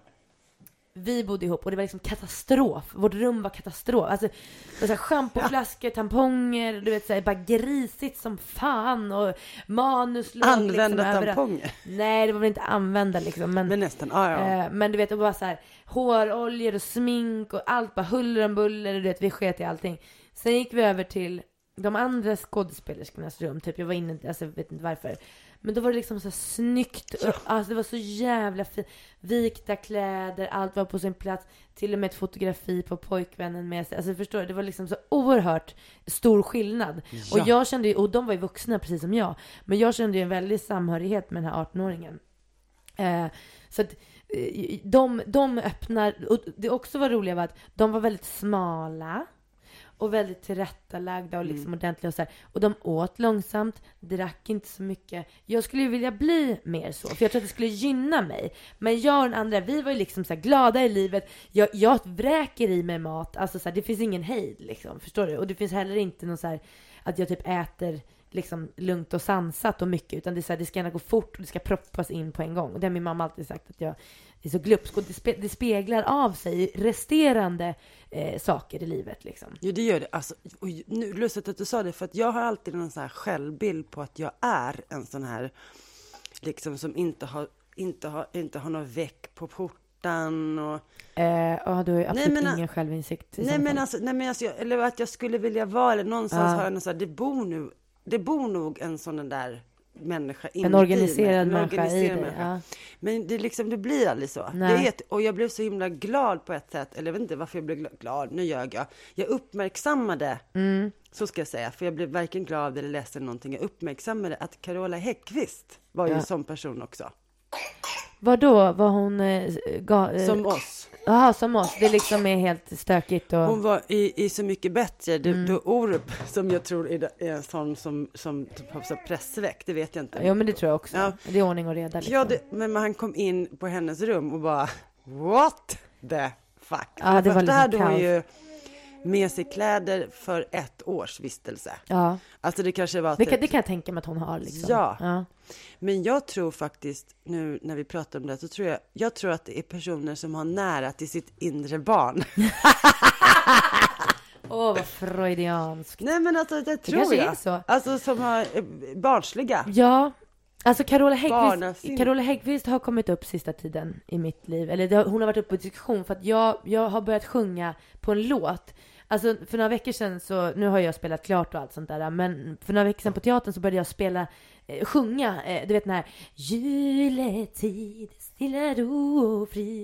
Vi bodde ihop och det var liksom katastrof. Vårt rum var katastrof. Alltså, det var så här schampoflaskor, tamponger, du vet, så här, bara grisigt som fan. Och manus låg använda liksom tamponger? Överallt. Nej, det var väl inte använda liksom. Men, men nästan, ah, ja. eh, Men du vet, det var så här håroljor och smink och allt bara huller om buller. Du vet, vi sket i allting. Sen gick vi över till de andra skådespelerskornas rum. Typ, jag var inne, alltså jag vet inte varför. Men då var det liksom så snyggt. Ja. Alltså det var så jävla fint. Vikta kläder, allt var på sin plats. Till och med ett fotografi på pojkvännen med sig. Alltså förstår du, det var liksom så oerhört stor skillnad. Ja. Och jag kände ju, och de var ju vuxna precis som jag. Men jag kände ju en väldig samhörighet med den här arton-åringen. Eh, så att eh, de, de öppnar, och det också var roliga var att de var väldigt smala. Och väldigt tillrättalagda och liksom mm. ordentliga och så här. Och de åt långsamt, drack inte så mycket. Jag skulle ju vilja bli mer så, för jag tror att det skulle gynna mig. Men jag och den andra, vi var ju liksom så här glada i livet. Jag, jag vräker i mig mat, alltså så här, det finns ingen hejd liksom, förstår du? Och det finns heller inte någon så här att jag typ äter liksom lugnt och sansat och mycket, utan det är så här, det ska gärna gå fort och det ska proppas in på en gång. Och det har min mamma alltid sagt, att jag är så glupsk, och det, spe, det speglar av sig resterande eh, saker i livet liksom. Jo, det gör det. Alltså, och nu lustigt att du sa det, för att jag har alltid en sån här självbild på att jag är en sån här liksom som inte har inte har inte har någon väck på porten och eh, ja, du har ju absolut nej, men, ingen självinsikt. Nej men alltså, nej men alltså, eller att jag skulle vilja vara, eller någonstans ja. har jag någon så här, det bor nu det bor nog en sån där människa in en organiserad en människa i det, människa. ja. Men det liksom, det blir aldrig så. Det är ett, och jag blev så himla glad på ett sätt, eller jag vet inte varför jag blev glad, nu ljög jag. Jag uppmärksammade, mm. så ska jag säga, för jag blev varken glad eller ledsen någonting. Jag uppmärksammade att Carola Häggkvist var ju ja. en sån person också. Vadå? Var hon... Eh, ga, eh, Som oss. Jaha, som oss. Det liksom är helt stökigt. Och... Hon var i, i Så mycket bättre. Det, Mm. då Orup, som jag tror är, är en sån som, som typ har så pressväck, det vet jag inte. Jo, men det tror jag också. Ja. Det är ordning och reda. Liksom. Ja, det, men han kom in på hennes rum och bara, what the fuck? Ja, det var lite hade hon kaos. ju med sig kläder för ett års vistelse. Ja, Alltså det kanske var... det kan, typ- det kan jag tänka mig att hon har. Liksom. Ja. ja. Men jag tror faktiskt, nu när vi pratar om det, så tror jag, jag tror att det är personer som har nära till sitt inre barn. Åh, vad freudianskt. Nej, men alltså det tror kanske jag. är så. Alltså som har eh, barnsliga. Ja, alltså Carola Häggkvist, Barnasinne. Carola Häggkvist har kommit upp sista tiden i mitt liv. Eller det har, hon har varit uppe på diskussion för att jag, jag har börjat sjunga på en låt. Alltså för några veckor sedan så, nu har jag spelat klart och allt sånt där, men för några veckor sedan på teatern så började jag spela, eh, sjunga, eh, du vet den här juletid, stilla ro och frid,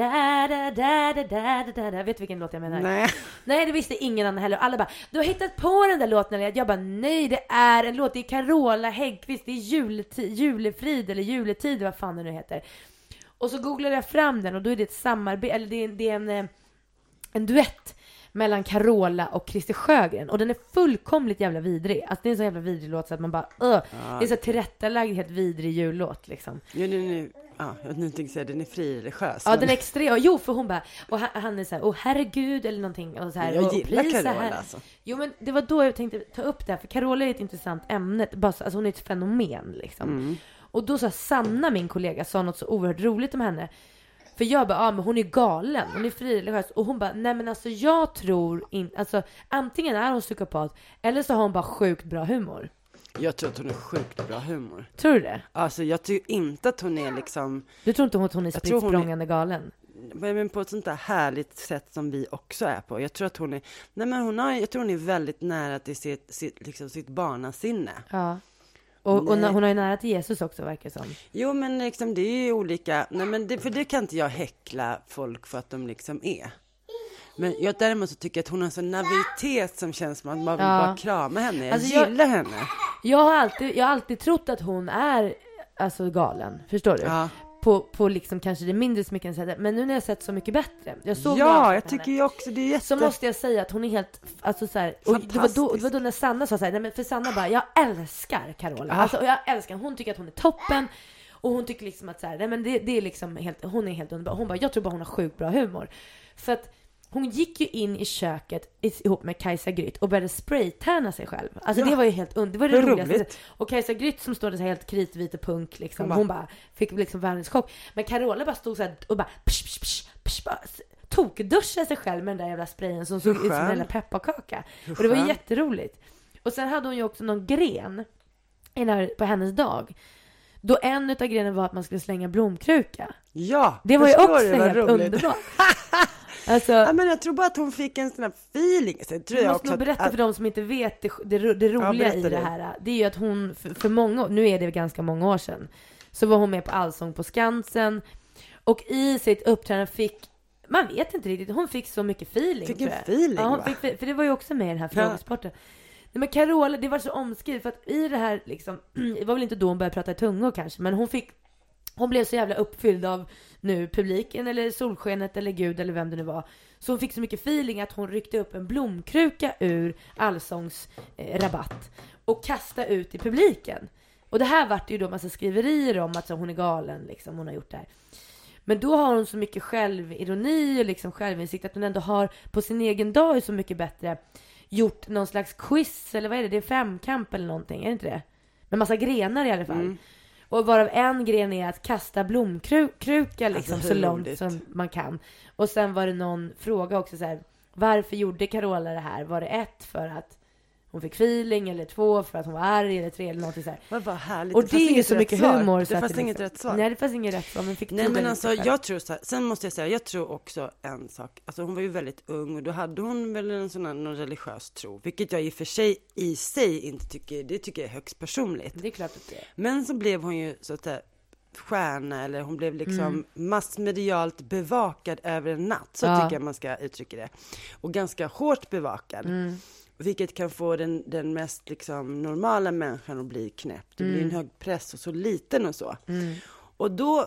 la da da da da da da. Vet du vilken låt jag menar? Nej. Nej, det visste ingen annan heller. Alla bara, du har hittat på den där låten. Eller jag bara, nej, det är en låt. Det är Carola Häggkvist. Det är juletid, julefrid eller juletid, vad fan det nu heter. Och så googlade jag fram den och då är det ett samarbete, eller det är, det är en, eh, en duett mellan Carola och Christer Sjögren. Och den är fullkomligt jävla vidrig. Alltså det är en så jävla vidrig låt så att man bara, öh. Det är så tillrättalagd, helt vidrig jullåt liksom. Jo, den är, ja, jag tänkte inte säga den är fri religiös. Ja, men- den är extrem. Jo, för hon bara, och han, han är så här, åh herregud, eller någonting. Och så här, Jag och gillar prisa Carola, här. alltså. Jo, men det var då jag tänkte ta upp det här. För Carola är ett intressant ämne. Bara, så- alltså hon är ett fenomen liksom. Mm. Och då sa Sanna, min kollega, sa något så oerhört roligt om henne. För jag bara, ja men hon är galen, hon är frireligiös. Och hon bara, nej men alltså jag tror inte, alltså antingen är hon psykopat eller så har hon bara sjukt bra humor. Jag tror att hon är sjukt bra humor. Tror du det? Alltså jag tycker inte att hon är liksom, Du tror inte att hon är Jag tror hon är- spritsprångande galen? men på ett sånt där härligt sätt som vi också är på. Jag tror att hon är, nej men hon har, jag tror hon är väldigt nära till sitt, sitt, liksom sitt barnasinne. Ja. Och, och Nej. hon har ju nära till Jesus också, verkar som. Jo, men liksom det är ju olika, nej men det, för det kan inte jag häckla folk för att de liksom är. Men jag däremot så tycker jag att hon har en sån navitet som känns som att man vill Ja. bara krama henne. Jag Alltså, jag- gillar henne. Jag har alltid, jag har alltid trott att hon är alltså galen, förstår du? Ja, På, på liksom kanske det mindre smickrande sättet. Men nu när jag sett Så mycket bättre. Jag såg några ja avsnitt jag av tycker henne. ju också det är jätte... Så måste jag säga att hon är helt, alltså så här, och det var, då, det var då när Sanna sa så här, nej men för Sanna bara, jag älskar Carola. Ja. Alltså, och jag älskar, hon tycker att hon är toppen. Och hon tycker liksom att så här, nej men det, det är liksom helt, hon är helt underbar. Hon bara, jag tror bara hon har sjukt bra humor. För att hon gick ju in i köket ihop med Kajsa Grytt och började spraytärna sig själv. Alltså Ja. det var ju helt under, det var det Hur roligaste. roligt. Och Kajsa Grytt som stod där så här helt kritvit och punk liksom. Hon bara- Hon bara fick liksom världens chock. Men Carola bara stod så här och bara psh, psh, psh, psh, bara tokduschade sig själv med den där jävla sprayen som såg ut som en skön. jävla pepparkaka. Hur Och det var skön. jätteroligt. Och sen hade hon ju också någon gren i den här, på hennes dag. Då en utav grenen var att man skulle slänga blomkruka. Ja, Det var ju förstår också du vad helt roligt? underbart. Alltså, Ja, men jag tror bara att hon fick en sån här feeling. Sen tror jag jag måste också nog att, berätta att, för de som inte vet det, det, ro- det roliga berätta i det det. här. Det är ju att hon för, för många, nu är det ganska många år sedan, så var hon med på Allsång på Skansen. Och i sitt uppträdande fick, man vet inte riktigt, hon fick så mycket feeling. Fick tror en jag. feeling, Ja, hon va? fick, fe- för det var ju också med i den här Ja. frågesporten. Nej, men Carola, det var så omskrivet för att i det här liksom, det var väl inte då hon började prata i tungor kanske, men hon fick, hon blev så jävla uppfylld av nu publiken eller solskenet eller Gud eller vem det nu var. Så hon fick så mycket feeling att hon ryckte upp en blomkruka ur Allsångs eh, rabatt och kastade ut i publiken. Och det här vart ju då massa skriverier om att så, hon är galen liksom, hon har gjort det här. Men då har hon så mycket självironi och liksom självinsikt att hon ändå har på sin egen dag Så mycket bättre gjort någon slags quiz, eller vad är det? Det är femkamp eller någonting, är det inte det? Med massa grenar i alla fall. Mm. Och varav en gren är att kasta blomkruka liksom, Alltså, så hur långt roligt. som man kan. Och sen var det någon fråga också så här: varför gjorde Carola det här? Var det ett för att hon fick feeling, eller två för att hon var arg, eller tre eller något så här. vad var härligt. Och fanns det är ju inget så rätt mycket svar. humor Det så att fanns det inget liksom, rätt svar. Nej, det fanns inget rätt svar, men fick Nej, tiden men lite alltså själv. jag tror så här, sen måste jag säga, jag tror också en sak, alltså hon var ju väldigt ung och då hade hon väl en sån här någon religiös tro, vilket jag i och för sig i sig inte tycker, det tycker jag är högst personligt. Det är klart att det är. Men så blev hon ju så att säga stjärna, eller hon blev liksom Mm. massmedialt bevakad över en natt, så Ja. tycker jag man ska uttrycka det. Och ganska hårt bevakad. Mm. Vilket kan få den, den mest liksom normala människan att bli knäpp. Det blir en hög press och så liten och så. Mm. Och då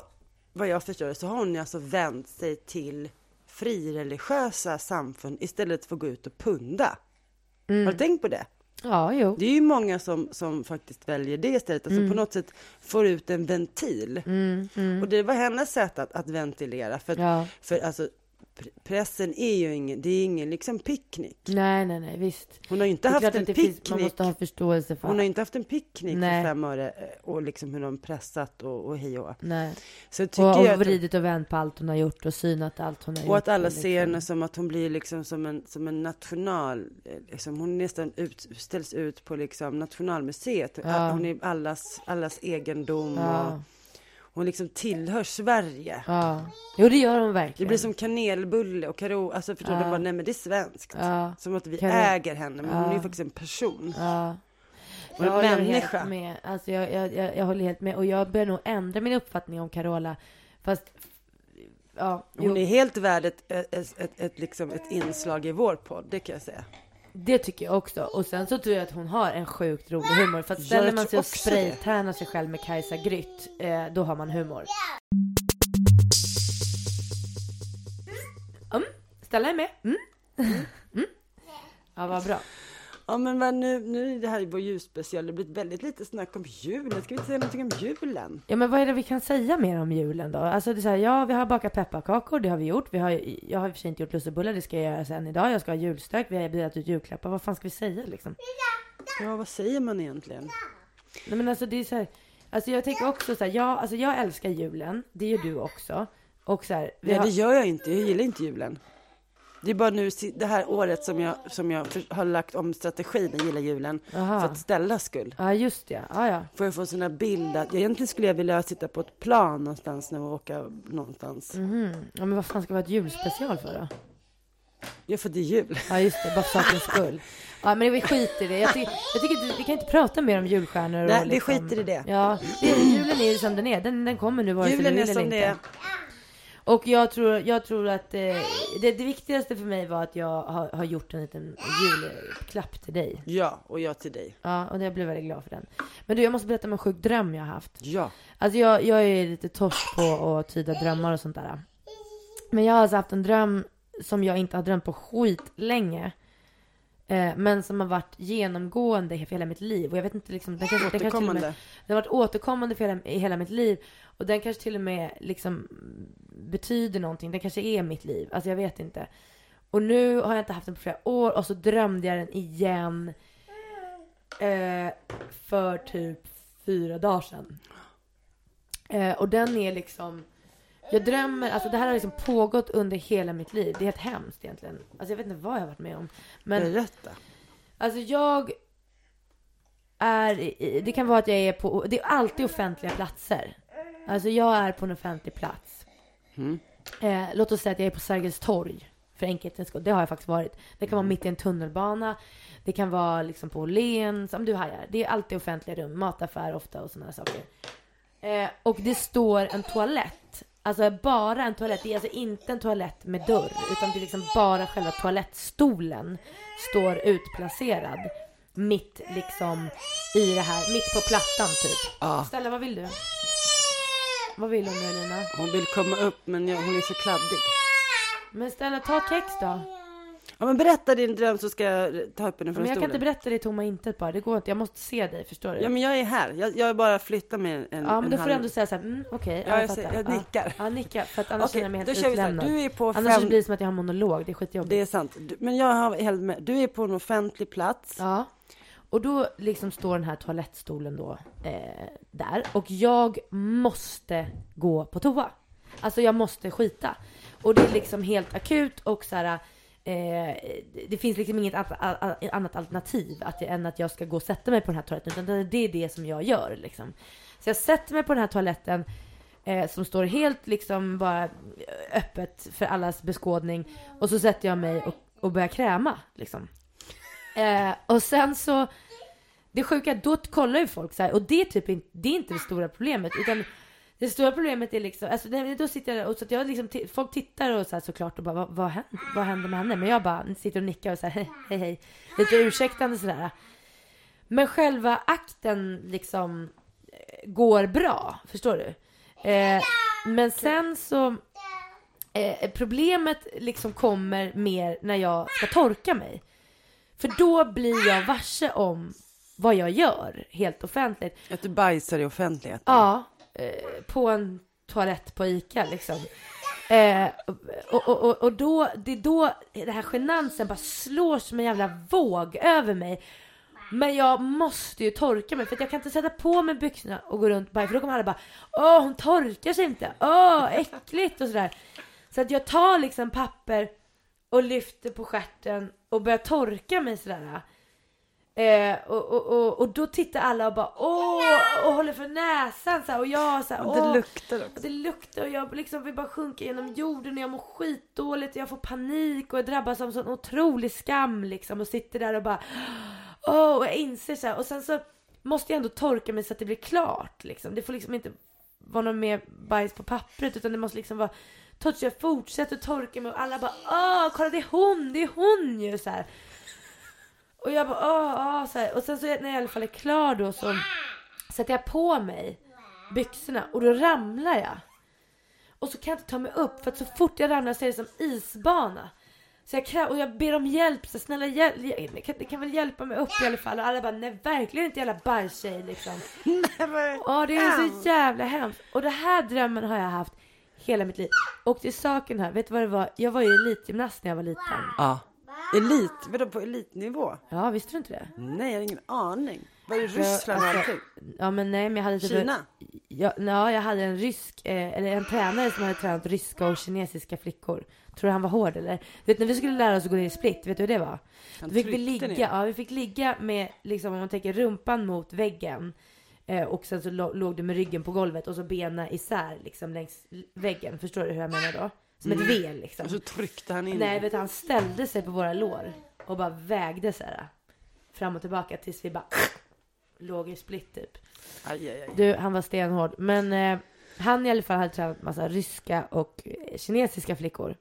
vad jag förstår så har hon alltså vänt sig till frireligiösa samfund istället för att gå ut och punda. Mm. Har du tänkt på det? Ja, jo. Det är ju många som, som faktiskt väljer det istället. Alltså mm. på något sätt får ut en ventil. Mm, mm. Och det var hennes sätt att, att ventilera. För, ja. för alltså, pressen är ju ingen, det är ingen liksom picknick. Nej, nej, nej, visst. Hon har ju inte haft en picknick. Finns, man måste ha förståelse för. Hon har inte haft en picknick nej. för fem år och liksom hur de pressat och, och hej och. Nej. Så tycker och, och jag vridit och vänt på allt hon har gjort och synat allt hon har och gjort. Och att alla liksom. ser henne som att hon blir liksom som en, som en national, liksom hon nästan ut, ställs ut på liksom Nationalmuseet. Ja. Hon är allas, allas egendom ja. och hon liksom tillhör Sverige. Ja. Jo, det gör hon verkligen. Det blir som kanelbulle och Karo, alltså förstår ja. du bara, nej men det är svenskt. Ja. Som att vi Karo. äger henne, men ja. hon är ju faktiskt en person. Ja. Och en jag människa. Helt med. Alltså jag, jag, jag, jag håller helt med. Och jag börjar nog ändra min uppfattning om Carola. Fast, ja. Hon jo. är helt värd ett, ett, ett, ett, ett, liksom ett inslag i vår podd, det kan jag säga. Det tycker jag också. Och sen så tror jag att hon har en sjukt rolig humor. För att ställer man sig och spraytärnar sig själv med Kajsa Grytt, eh, då har man humor. Mm. Ställa är med. Mm. Mm. Ja, vad bra. Ja, men vad nu, nu är det här vår julspecial. Det blir väldigt lite snack om julen. Ska vi säga någonting om julen? Ja, men vad är det vi kan säga mer om julen då? Alltså det är så här, ja, vi har bakat pepparkakor, det har vi gjort. Vi har, jag har i och för sig inte gjort lussebullar, det ska jag göra sen idag. Jag ska ha julstök, vi har delat ut julklappar. Vad fan ska vi säga liksom? Ja, vad säger man egentligen? Nej, men alltså det är så här, alltså jag tänker också så här, ja, alltså jag älskar julen. Det gör du också. Och så här, vi Nej, har... det gör jag inte. Jag gillar inte julen. Det är bara nu det här året som jag, som jag har lagt om strategin att gilla julen. Aha. För att ställa skull. Ja, just det. Ja, ja. Får jag få såna bilder. Jag egentligen skulle jag vilja sitta på ett plan någonstans när vi åker någonstans. Mm. Ja, men vad fan ska vi ha ett julspecial för då? Ja, för det är jul. Ja, just det. Bara för sakens skull. Ja, men vi skiter i det. Jag, ty- jag tycker inte, vi kan inte prata mer om julstjärnor. Nej, och liksom... vi skiter i det. Ja, det, julen är ju som den är. Den, den kommer nu vare sig julen du vill är som eller det är. inte. Och jag tror, jag tror att eh, det, det viktigaste för mig var att jag har, har gjort en liten julklapp till dig. Ja, och jag till dig. Ja, och jag blev väldigt glad för den. Men du, jag måste berätta om en sjuk dröm jag har haft. Ja. Alltså jag, jag är lite torsk på att tyda drömmar och sånt där. Men jag har alltså haft en dröm som jag inte har drömt på skit länge. Eh, men som har varit genomgående för hela mitt liv. Och jag vet inte liksom... Den kanske, den kanske till och med, den har varit återkommande för hela, i hela mitt liv. Och den kanske till och med liksom betyder någonting. Den kanske är mitt liv. Alltså jag vet inte. Och nu har jag inte haft den på flera år. Och så drömde jag den igen. Eh, för typ fyra dagar sedan. Eh, och den är liksom... Jag drömmer, alltså det här har liksom pågått under hela mitt liv. Det är helt hemskt egentligen. Alltså jag vet inte vad jag har varit med om. Men, berätta. Alltså jag är, det kan vara att jag är på, det är alltid offentliga platser. Alltså jag är på en offentlig plats. Mm. Eh, låt oss säga att jag är på Sergels torg. För enkelhetens skull, det har jag faktiskt varit. Det kan vara mitt i en tunnelbana. Det kan vara liksom på Len, som du hajar. Det är alltid offentliga rum, mataffär ofta och sådana saker. Eh, och det står en toalett. Alltså bara en toalett. Det är alltså inte en toalett med dörr. Utan det är liksom bara själva toalettstolen står utplacerad. Mitt liksom i det här. Mitt på plattan typ. Ja. Stella, vad vill du? Vad vill hon nu, Lina? Hon vill komma upp, men jag, hon är så kladdig. Men Stella, ta kex då. Ja, men berätta din dröm så ska jag ta upp den från Men jag stolen. kan inte berätta det i tomma intet bara. Det går inte. Jag måste se dig, förstår du? Ja, men jag är här. Jag, jag bara flyttar med en Ja, men en då får halv... du ändå säga så här, mm, okej. Ja, jag, jag, jag, jag nickar. Ja, ja, nickar. För att annars okej, känner jag mig då helt kör vi så här. utlämnad. Du är på Annars fem... blir det som att jag har monolog. Det är skitjobbigt. Det är sant. Du, men jag har helt med. Du är på en offentlig plats. Ja. Och då liksom står den här toalettstolen då eh, där. Och jag måste gå på toa. Alltså jag måste skita. Och det är liksom helt akut och så här... Eh, det finns liksom inget annat alternativ att jag, än att jag ska gå och sätta mig på den här toaletten, utan det är det som jag gör liksom. Så jag sätter mig på den här toaletten eh, som står helt liksom bara öppet för allas beskådning, och så sätter jag mig och, och börjar kräma liksom. Eh, och sen så det sjuka, då kollar ju folk så här, och det är typ inte, det är inte det stora problemet, utan det stora problemet är liksom, alltså då sitter jag och så att jag liksom, t- folk tittar och så här såklart och bara, vad, vad, händer, vad händer med henne? Men jag bara sitter och nickar och så här, hej hej, lite ursäktande sådär. Men själva akten liksom går bra, förstår du? Eh, Men sen så eh, problemet liksom kommer mer när jag ska torka mig. För då blir jag varse om vad jag gör helt offentligt. Att du bajsar i offentligheten? Ja, eh, på en toalett på Ica liksom. Eh, och, och, och, och då, det är då det här genansen bara slår som en jävla våg över mig. Men jag måste ju torka mig, för att jag kan inte sätta på mig byxorna och gå runt bara, för då kommer alla bara, åh hon torkar sig inte, åh äckligt och sådär. Så att jag tar liksom papper och lyfter på stjärten och börjar torka mig sådär. Eh, och, och, och, och då tittar alla och bara, åh, och håller för näsan så här, och jag så här, och det åh, luktar också. och det luktar och jag liksom vill bara sjunka genom jorden och jag mår skitdåligt och jag får panik och jag drabbas av sån otrolig skam liksom och sitter där och bara, åh, och jag inser så här, och sen så måste jag ändå torka mig så att det blir klart liksom. Det får liksom inte vara någon mer bajs på pappret, utan det måste liksom vara torrt, så jag fortsätter torka mig och alla bara, åh, kolla det är hon, det är hon ju så här. Och jag bara, åh, åh, så här. Och sen så när jag i alla fall är klar då så sätter jag på mig byxorna och då ramlar jag. Och så kan jag inte ta mig upp, för att så fort jag ramlar så är det som isbana. Så jag kräver, och jag ber om hjälp, så snälla hjälp, det kan, det kan väl hjälpa mig upp i alla fall. Och alla bara, nej verkligen inte jävla bajstjej liksom. Ja, det är så jävla hemskt. Och det här drömmen har jag haft hela mitt liv. Och till saken här, vet du vad det var? Jag var ju elitgymnast när jag var liten. Ja. Elit? Vadå, på elitnivå? Ja, visste du inte det? Nej, jag har ingen aning. Var det Ryssland och alltså, allting? Ja, men nej, men jag hade typ, Kina? Ja, ja, jag hade en rysk, eh, eller en tränare som hade tränat ryska och kinesiska flickor. Tror du han var hård eller? Du vet, när vi skulle lära oss att gå ner i split, vet du hur det var? Då fick vi ligga, ner. ja, vi fick ligga med, liksom, om man tänker rumpan mot väggen. Eh, och sen så låg du med ryggen på golvet och så bena isär liksom längs väggen. Förstår du hur jag menar då? Som mm. ett V liksom. Och så tryckte han in. Nej, vet du, han ställde sig på våra lår och bara vägde så här fram och tillbaka tills vi bara låg i split typ. Aj, aj, aj. Du, han var stenhård. Men eh, han i alla fall hade tränat massa ryska och eh, kinesiska flickor.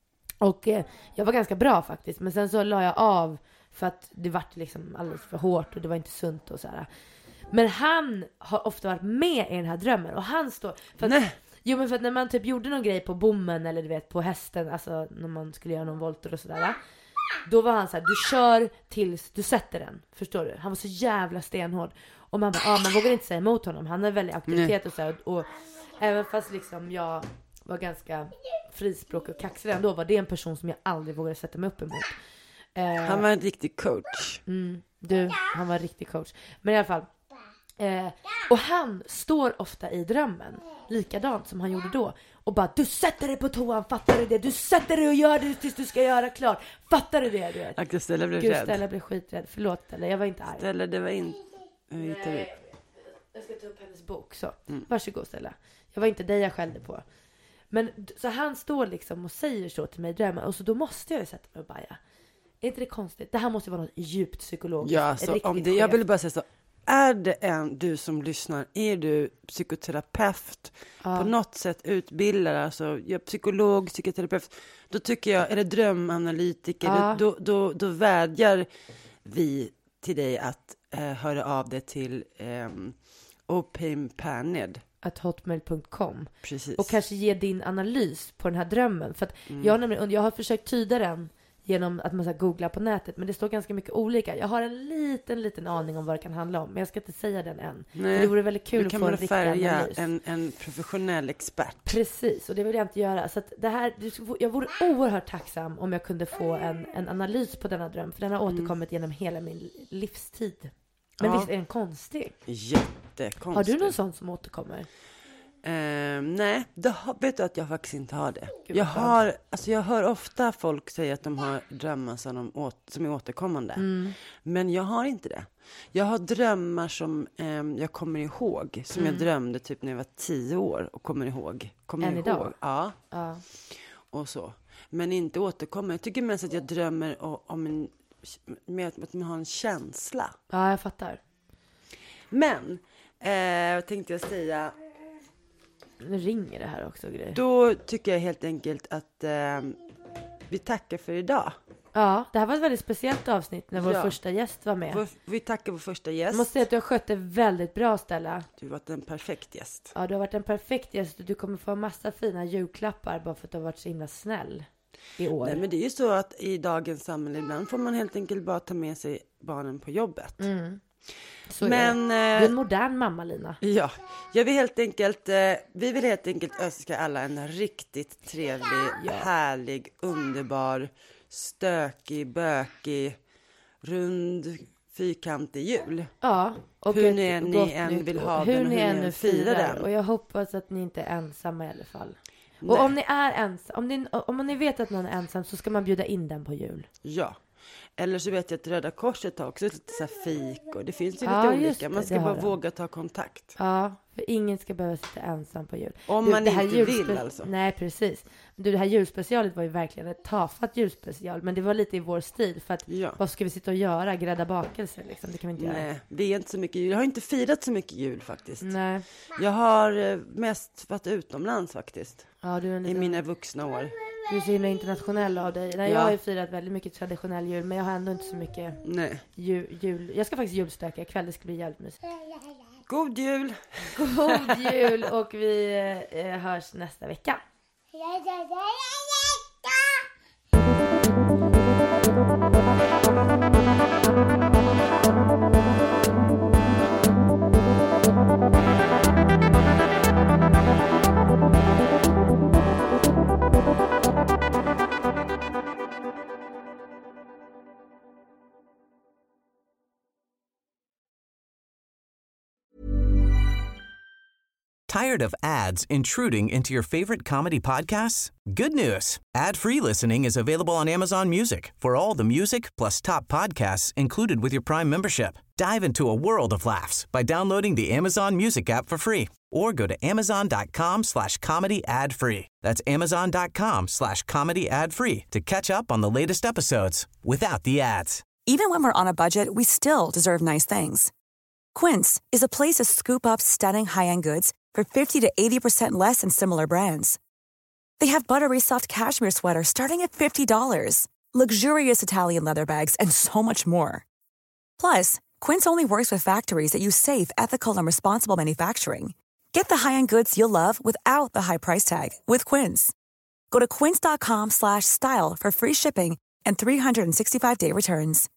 Och eh, jag var ganska bra faktiskt. Men sen så la jag av för att det var liksom alldeles för hårt och det var inte sunt och så här. Men han har ofta varit med i den här drömmen. Och han står... För att, Nej. Jo, men för att när man typ gjorde någon grej på bommen eller du vet på hästen, alltså när man skulle göra någon volter och sådär, då var han så här, du kör tills du sätter den, förstår du? Han var så jävla stenhård. Och man bara, ah, man vågar inte säga emot honom. Han är väldigt aktivitet och så här, och, och även fast liksom jag var ganska frispråkig och kaxig ändå, var det en person som jag aldrig vågade sätta mig upp emot. Eh, han var en riktig coach. Mm, du, han var en riktig coach. Men i alla fall, Eh, och han står ofta i drömmen likadant som han gjorde då och bara, du sätter dig på toan, fattar du det? Du sätter dig och gör det tills du ska göra klart. Fattar du det? Du vet? Akta, Stella blev Gud, rädd. Stella blev skiträdd. Förlåt, eller jag var inte arg. Stella, det var inte... Nej, jag ska ta upp hennes bok så. Mm. Varsågod Stella. Jag var inte dig jag skällde på. Men så han står liksom och säger så till mig i drömmen, och så då måste jag ju sätta mig och baja. Är inte det konstigt? Det här måste ju vara något djupt psykologiskt. Ja, så om det, jag vill bara säga så. Är det en, du som lyssnar, är du psykoterapeut, ja. På något sätt utbildad, alltså jag är psykolog, psykoterapeut, då tycker jag, eller drömanalytiker, ja. då, då, då vädjar vi till dig att eh, höra av dig till eh, opimpaned at hotmail punkt com. Precis. Och kanske ge din analys på den här drömmen. För att mm. jag, nämligen, jag har försökt tyda den genom att man ska googla på nätet, men det står ganska mycket olika. Jag har en liten, liten aning om vad det kan handla om, men jag ska inte säga den än. Nej, det vore väldigt kul att få en riktig analys. En, en professionell expert. Precis, och det vill jag inte göra. Så att det här, jag vore oerhört tacksam om jag kunde få en, en analys på denna dröm, för den har återkommit mm. genom hela min livstid. Men ja. Visst är den konstig? Jättekonstig. Har du någon sån som återkommer? Uh, nej, det har, vet du att jag faktiskt inte har det. Gud, jag, har, alltså jag hör ofta folk säga att de har drömmar som, de åt, som är återkommande. Mm. Men jag har inte det. Jag har drömmar som um, jag kommer ihåg. Som mm. jag drömde typ när jag var tio år och kommer ihåg. Kommer Än ihåg. Idag? Ja. ja. Och så. Men inte återkommer. Jag tycker mest att jag drömmer om en, med att man har en känsla. Ja, jag fattar. Men, eh, tänkte jag säga... Nu ringer det här också, grejer. Då tycker jag helt enkelt att eh, vi tackar för idag. Ja, det här var ett väldigt speciellt avsnitt när vår Ja. första gäst var med. Vår, vi tackar vår första gäst. Jag måste säga att du har skött det väldigt bra, Stella. Du har varit en perfekt gäst. Ja, du har varit en perfekt gäst och du kommer få en massa fina julklappar bara för att du har varit så himla snäll i år. Nej, men det är ju så att i dagens samhälle ibland får man helt enkelt bara ta med sig barnen på jobbet. Mm. Så Men, är det. eh, Du är en modern mamma, Lina. Ja, jag vill helt enkelt, eh, vi vill helt enkelt önska alla en riktigt trevlig, härlig, underbar, stökig, bökig, rund, fyrkantig jul. Ja, och Hur ett ni än- ni gott än nytt vill år. ha hur den och ni hur ni än än nu firar firar. den. Och jag hoppas att ni inte är ensamma i alla fall. Nej. Och om ni är ensam, om ni, om ni vet att någon är ensam så ska man bjuda in den på jul. Ja, eller så vet jag att Röda Korset har också lite så här fik och det finns ju Ja, lite just olika. det, Man ska det bara har de. våga ta kontakt. Ja, för ingen ska behöva sitta ensam på jul. Om Du, man det här inte julspe- vill alltså. Nej, precis. Men du, det här julspecialet var ju verkligen ett tafatt julspecial. Men det var lite i vår stil. För att Ja. vad ska vi sitta och göra? Grädda bakelser liksom? Det kan vi inte göra. Nej, det är inte så mycket jul. Jag har inte firat så mycket jul faktiskt. Nej. Jag har eh, mest varit utomlands faktiskt. Ja, du är en I liten... mina vuxna år. Du är så himla internationell av dig. Nej, Ja. jag har ju firat väldigt mycket traditionell jul. Men jag har ändå inte så mycket Nej. jul. jul. Jag ska faktiskt julstöka ikväll. Det ska bli jävligt mysigt. God jul! God jul och vi eh, hörs nästa vecka. Tired of ads intruding into your favorite comedy podcasts? Good news. Ad-free listening is available on Amazon Music for all the music plus top podcasts included with your Prime membership. Dive into a world of laughs by downloading the Amazon Music app for free or go to amazon.com slash comedy ad free. That's amazon.com slash comedy ad free to catch up on the latest episodes without the ads. Even when we're on a budget, we still deserve nice things. Quince is a place to scoop up stunning high-end goods for fifty to eighty percent less than similar brands. They have buttery soft cashmere sweaters starting at fifty dollars, luxurious Italian leather bags, and so much more. Plus, Quince only works with factories that use safe, ethical, and responsible manufacturing. Get the high-end goods you'll love without the high price tag with Quince. Go to quince.com slash style for free shipping and three sixty-five day returns.